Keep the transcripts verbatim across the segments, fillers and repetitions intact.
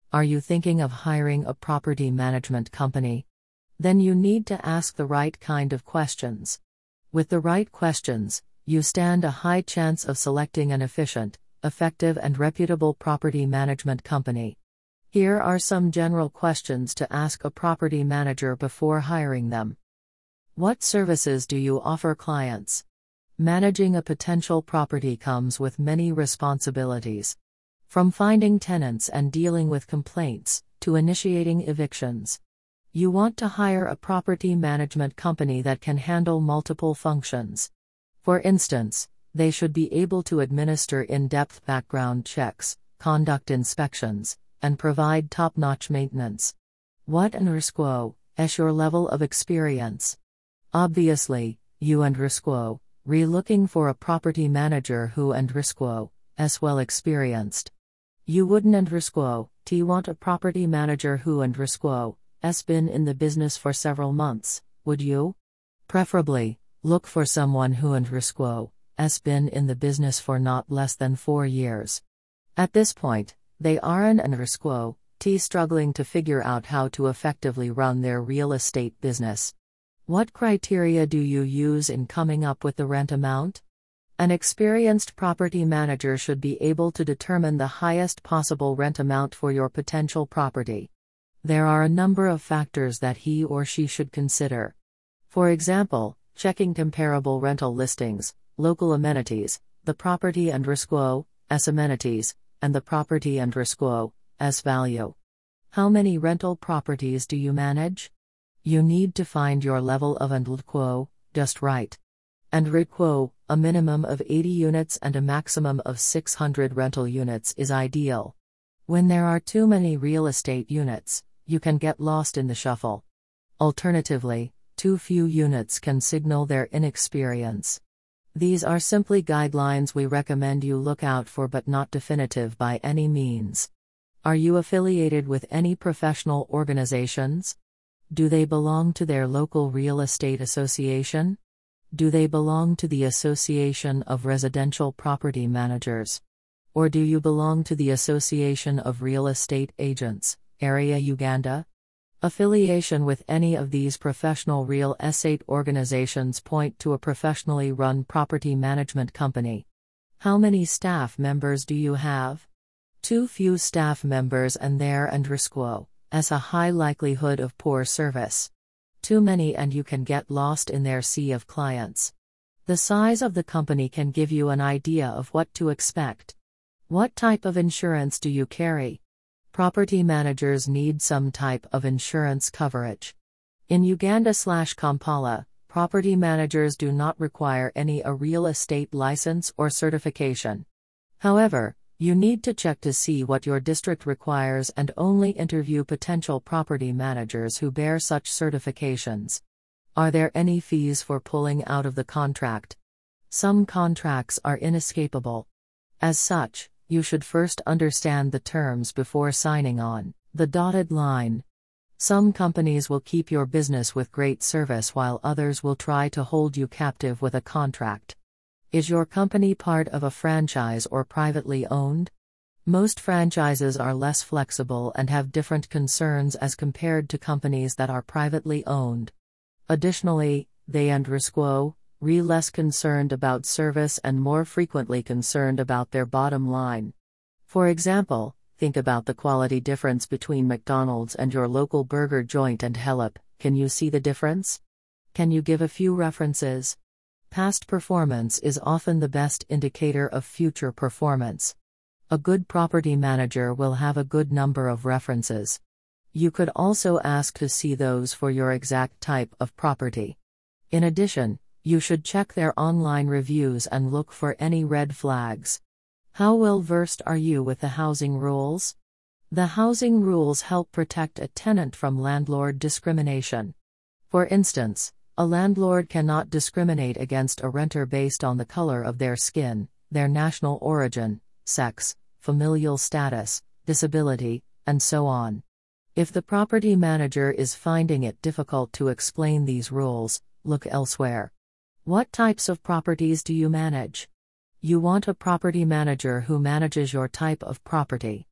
Are you thinking of hiring a property management company? Then you need to ask the right kind of questions. With the right questions, you stand a high chance of selecting an efficient, effective and reputable property management company. Here are some general questions to ask a property manager before hiring them. What services do you offer clients? Managing a potential property comes with many responsibilities. From finding tenants and dealing with complaints, to initiating evictions. You want to hire a property management company that can handle multiple functions. For instance, they should be able to administer in-depth background checks, conduct inspections, and provide top-notch maintenance. What underscore is your level of experience? Obviously, you underscore re looking for a property manager who underscore is well experienced. You wouldn't underscore t want a property manager who underscore has been in the business for several months, would you? Preferably, look for someone who underscore has been in the business for not less than four years. At this point, they aren't underscore t struggling to figure out how to effectively run their real estate business. What criteria do you use in coming up with the rent amount? An experienced property manager should be able to determine the highest possible rent amount for your potential property. There are a number of factors that he or she should consider. For example, checking comparable rental listings, local amenities, the property underscore as amenities, and the property underscore as value. How many rental properties do you manage? You need to find your level of underscore just right. Underscore, a minimum of eighty units and a maximum of six hundred rental units is ideal. When there are too many real estate units, you can get lost in the shuffle. Alternatively, too few units can signal their inexperience. These are simply guidelines we recommend you look out for, but not definitive by any means. Are you affiliated with any professional organizations? Do they belong to their local real estate association? Do they belong to the Association of Residential Property Managers? Or do you belong to the Association of Real Estate Agents, Area Uganda? Affiliation with any of these professional real estate organizations point to a professionally run property management company. How many staff members do you have? Too few staff members and there underscore as a high likelihood of poor service. Too many and you can get lost in their sea of clients. The size of the company can give you an idea of what to expect. What type of insurance do you carry? Property managers need some type of insurance coverage. In Uganda slash Kampala, property managers do not require any a real estate license or certification. However, you need to check to see what your district requires and only interview potential property managers who bear such certifications. Are there any fees for pulling out of the contract? Some contracts are inescapable. As such, you should first understand the terms before signing on the dotted line. Some companies will keep your business with great service while others will try to hold you captive with a contract. Is your company part of a franchise or privately owned? Most franchises are less flexible and have different concerns as compared to companies that are privately owned. Additionally, they underscore re less concerned about service and more frequently concerned about their bottom line. For example, think about the quality difference between McDonald's and your local burger joint and Hellop. Can you see the difference? Can you give a few references? Past performance is often the best indicator of future performance. A good property manager will have a good number of references. You could also ask to see those for your exact type of property. In addition, you should check their online reviews and look for any red flags. How well versed are you with the housing rules? The housing rules help protect a tenant from landlord discrimination. For instance, a landlord cannot discriminate against a renter based on the color of their skin, their national origin, sex, familial status, disability, and so on. If the property manager is finding it difficult to explain these rules, look elsewhere. What types of properties do you manage? You want a property manager who manages your type of property.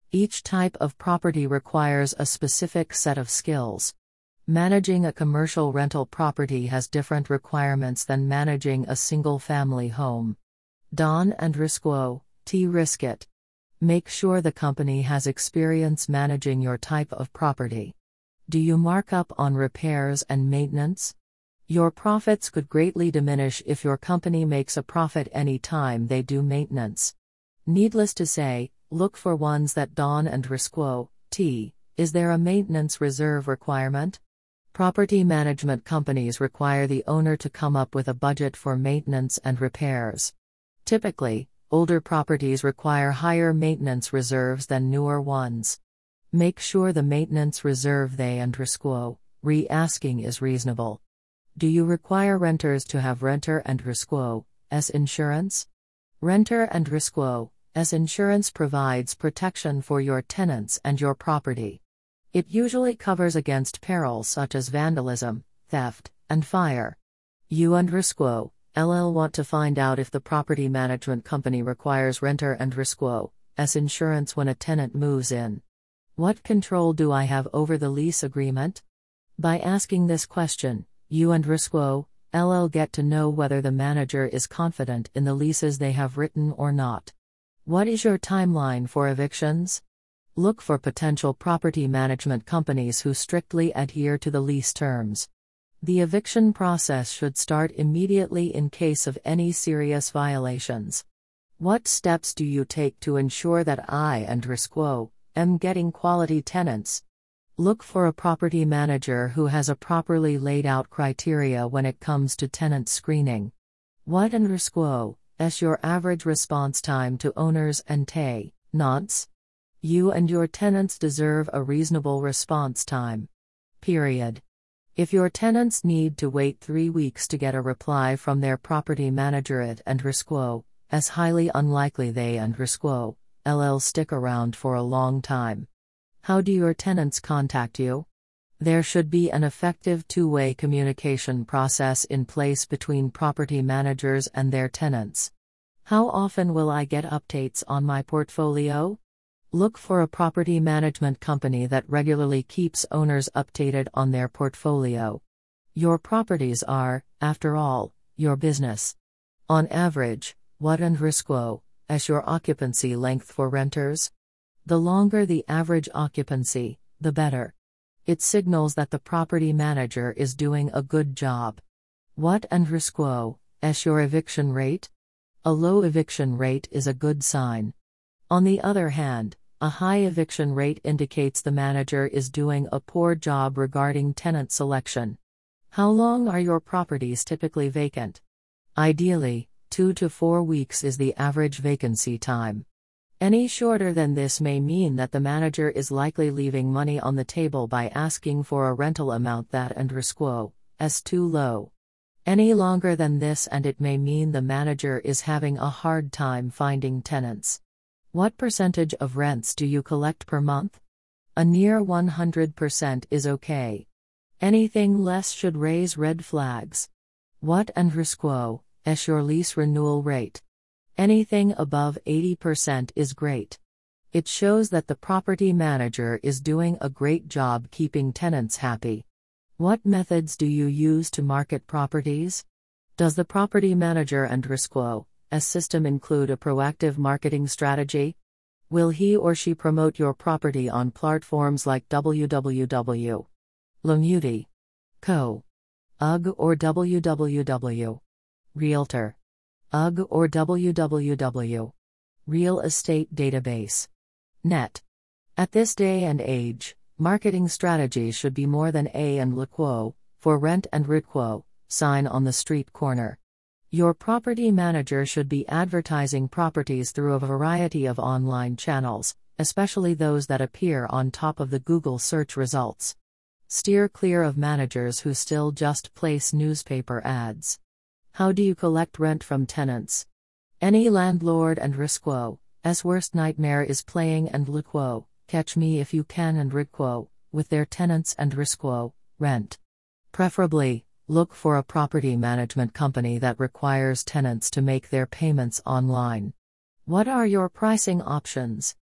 Each type of property requires a specific set of skills. Managing a commercial rental property has different requirements than managing a single-family home. Don and Risquo, T. Riskit. Make sure the company has experience managing your type of property. Do you mark up on repairs and maintenance? Your profits could greatly diminish if your company makes a profit any time they do maintenance. Needless to say, look for ones that Don and Risquo, T. Is there a maintenance reserve requirement? Property management companies require the owner to come up with a budget for maintenance and repairs. Typically, older properties require higher maintenance reserves than newer ones. Make sure the maintenance reserve they and Risquo, re-asking is reasonable. Do you require renters to have renter and Risquo, S insurance? Renter and Risquo, S insurance provides protection for your tenants and your property. It usually covers against perils such as vandalism, theft, and fire. You and Risquo, L L want to find out if the property management company requires renter and Risquo, S insurance when a tenant moves in. What control do I have over the lease agreement? By asking this question, you and Risquo, L L get to know whether the manager is confident in the leases they have written or not. What is your timeline for evictions? Look for potential property management companies who strictly adhere to the lease terms. The eviction process should start immediately in case of any serious violations. What steps do you take to ensure that I and Risquo am getting quality tenants? Look for a property manager who has a properly laid out criteria when it comes to tenant screening. What and Risquo is your average response time to owners and T nods? You and your tenants deserve a reasonable response time. Period. If your tenants need to wait three weeks to get a reply from their property manager, it and Risquo, as highly unlikely they and Risquo, L L stick around for a long time. How do your tenants contact you? There should be an effective two-way communication process in place between property managers and their tenants. How often will I get updates on my portfolio? Look for a property management company that regularly keeps owners updated on their portfolio. Your properties are, after all, your business. On average, what and Risquo is your occupancy length for renters? The longer the average occupancy, the better. It signals that the property manager is doing a good job. What and Risquo is your eviction rate? A low eviction rate is a good sign. On the other hand, a high eviction rate indicates the manager is doing a poor job regarding tenant selection. How long are your properties typically vacant? Ideally, two to four weeks is the average vacancy time. Any shorter than this may mean that the manager is likely leaving money on the table by asking for a rental amount that and Risquo is too low. Any longer than this and it may mean the manager is having a hard time finding tenants. What percentage of rents do you collect per month? A near one hundred percent is okay. Anything less should raise red flags. What and Risquo is your lease renewal rate? Anything above eighty percent is great. It shows that the property manager is doing a great job keeping tenants happy. What methods do you use to market properties? Does the property manager and Risquo S system include a proactive marketing strategy? Will he or she promote your property on platforms like w w w dot lemuti dot co dot u g or w w w dot realtor dot u g or w w w dot real estate database dot net? At this day and age, marketing strategies should be more than a and Risquo, for rent and Risquo, sign on the street corner. Your property manager should be advertising properties through a variety of online channels, especially those that appear on top of the Google search results. Steer clear of managers who still just place newspaper ads. How do you collect rent from tenants? Any landlord and Risquo's worst nightmare is playing and Risquo, catch me if you can and Risquo, with their tenants and Risquo, rent. Preferably, look for a property management company that requires tenants to make their payments online. What are your pricing options?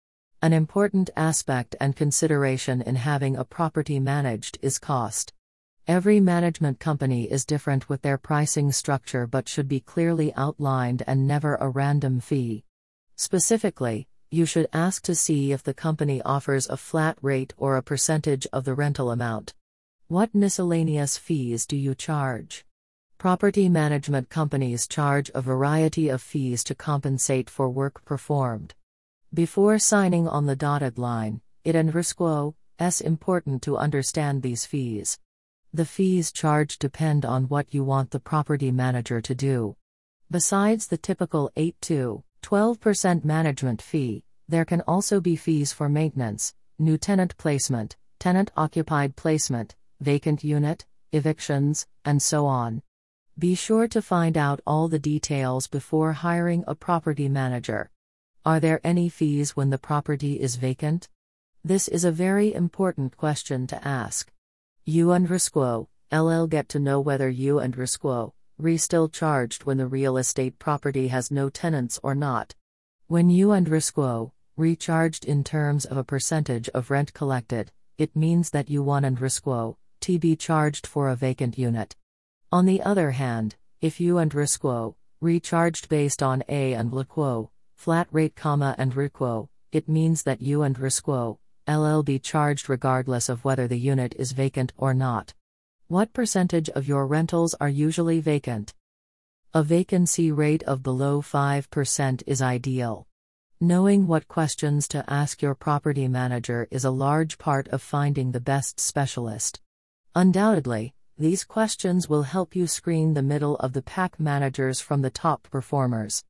An important aspect and consideration in having a property managed is cost. Every management company is different with their pricing structure but should be clearly outlined and never a random fee. Specifically, you should ask to see if the company offers a flat rate or a percentage of the rental amount. What miscellaneous fees do you charge? Property management companies charge a variety of fees to compensate for work performed. Before signing on the dotted line, it is important to understand these fees. The fees charged depend on what you want the property manager to do. Besides the typical eight to twelve percent management fee, there can also be fees for maintenance, new tenant placement, tenant-occupied placement, vacant unit, evictions, and so on. Be sure to find out all the details before hiring a property manager. Are there any fees when the property is vacant? This is a very important question to ask. You and Risquo, L L get to know whether you and Risquo, Re still charged when the real estate property has no tenants or not. When you and Risquo, Re charged in terms of a percentage of rent collected, it means that you one and Risquo, T be charged for a vacant unit. On the other hand, if you and Risquo, Re charged based on A and Liquo, flat rate comma and Riquo, it means that you and Risquo, L L be charged regardless of whether the unit is vacant or not. What percentage of your rentals are usually vacant? A vacancy rate of below five percent is ideal. Knowing what questions to ask your property manager is a large part of finding the best specialist. Undoubtedly, these questions will help you screen the middle of the pack managers from the top performers.